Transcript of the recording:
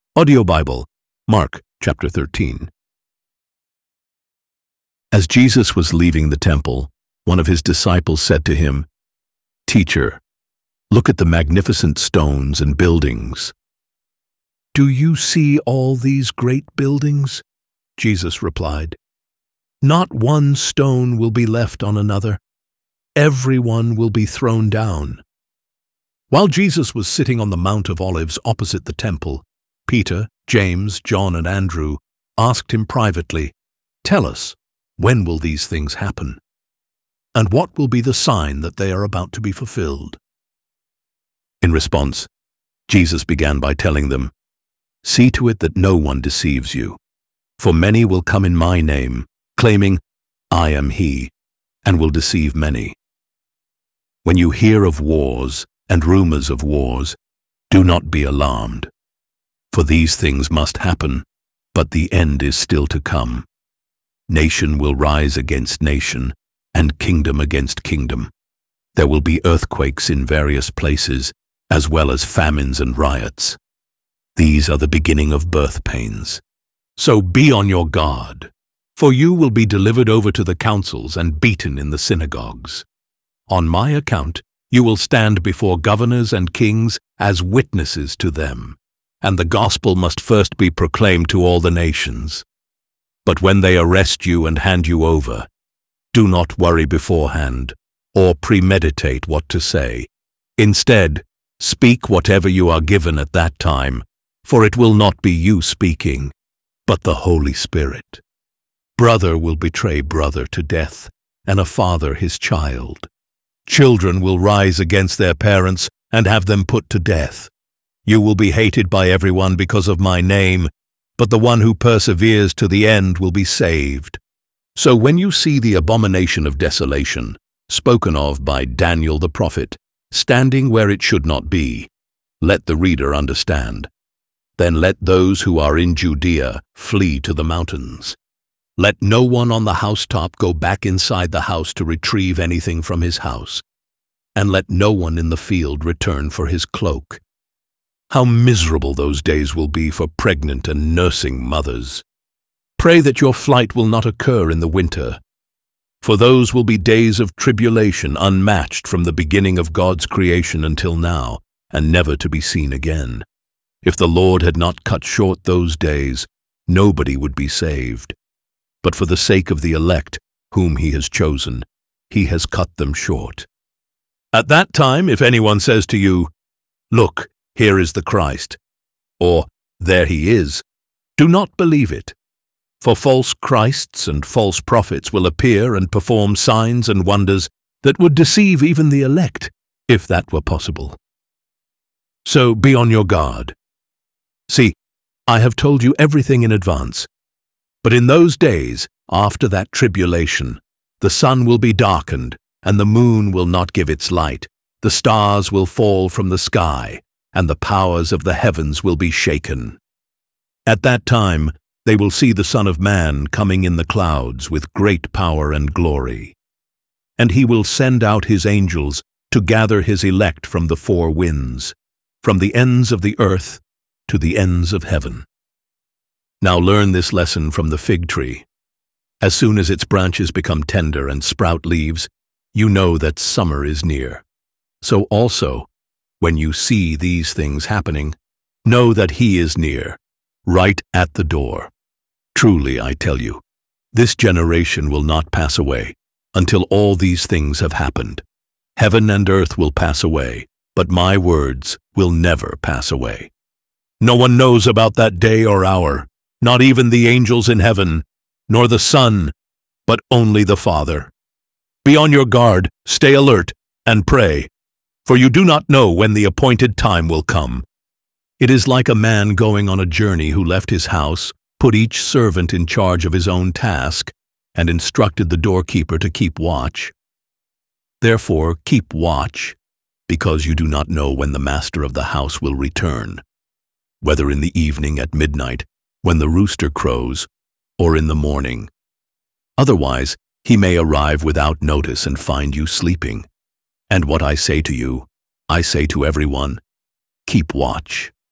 Audio Bible, Mark chapter 13. As Jesus was leaving the temple, one of his disciples said to him, "Teacher, look at the magnificent stones and buildings." "Do you see all these great buildings?" Jesus replied. "Not one stone will be left on another. Everyone will be thrown down." While Jesus was sitting on the Mount of Olives opposite the temple, Peter, James, John, and Andrew asked him privately, "Tell us, when will these things happen? And what will be the sign that they are about to be fulfilled?" In response, Jesus began by telling them, "See to it that no one deceives you, for many will come in my name, claiming, 'I am he,' and will deceive many. When you hear of wars and rumors of wars, do not be alarmed. For these things must happen, but the end is still to come. Nation will rise against nation, and kingdom against kingdom. There will be earthquakes in various places, as well as famines and riots. These are the beginning of birth pains. So be on your guard, for you will be delivered over to the councils and beaten in the synagogues. On my account, you will stand before governors and kings as witnesses to them. And the gospel must first be proclaimed to all the nations. But when they arrest you and hand you over, do not worry beforehand or premeditate what to say. Instead, speak whatever you are given at that time, for it will not be you speaking, but the Holy Spirit. Brother will betray brother to death, and a father his child. Children will rise against their parents and have them put to death. You will be hated by everyone because of my name, but the one who perseveres to the end will be saved. So when you see the abomination of desolation, spoken of by Daniel the prophet, standing where it should not be, let the reader understand. Then let those who are in Judea flee to the mountains. Let no one on the housetop go back inside the house to retrieve anything from his house, and let no one in the field return for his cloak. How miserable those days will be for pregnant and nursing mothers. Pray that your flight will not occur in the winter, for those will be days of tribulation unmatched from the beginning of God's creation until now, and never to be seen again. If the Lord had not cut short those days, nobody would be saved. But for the sake of the elect, whom he has chosen, he has cut them short. At that time, if anyone says to you, 'Look, here is the Christ,' or 'There he is,' do not believe it. For false Christs and false prophets will appear and perform signs and wonders that would deceive even the elect, if that were possible. So be on your guard. See, I have told you everything in advance. But in those days, after that tribulation, the sun will be darkened, and the moon will not give its light. The stars will fall from the sky, and the powers of the heavens will be shaken. At that time, they will see the Son of Man coming in the clouds with great power and glory. And he will send out his angels to gather his elect from the four winds, from the ends of the earth to the ends of heaven. Now learn this lesson from the fig tree. As soon as its branches become tender and sprout leaves, you know that summer is near. So also, when you see these things happening, know that he is near, right at the door. Truly, I tell you, this generation will not pass away until all these things have happened. Heaven and earth will pass away, but my words will never pass away. No one knows about that day or hour, not even the angels in heaven, nor the Son, but only the Father. Be on your guard, stay alert, and pray. For you do not know when the appointed time will come. It is like a man going on a journey who left his house, put each servant in charge of his own task, and instructed the doorkeeper to keep watch. Therefore keep watch, because you do not know when the master of the house will return, whether in the evening at midnight, when the rooster crows, or in the morning. Otherwise, he may arrive without notice and find you sleeping. And what I say to you, I say to everyone, keep watch.